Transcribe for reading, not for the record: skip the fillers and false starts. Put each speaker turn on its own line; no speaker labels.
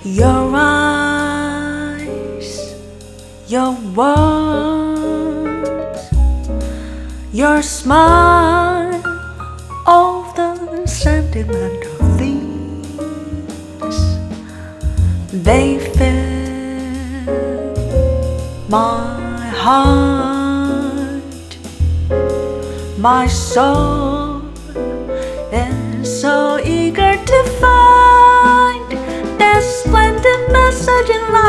Your eyes, your words, your smile, all the sentimental things, they fill my heart. My soul is so eager to find that splendid message in life.